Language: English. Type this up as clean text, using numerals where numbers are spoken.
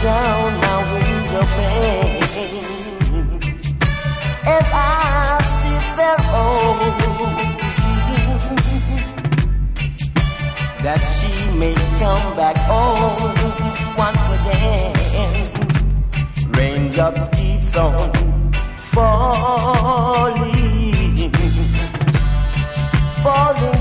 down my window pane as I sit there hoping that she may come back home once again. Raindrops keeps on falling, falling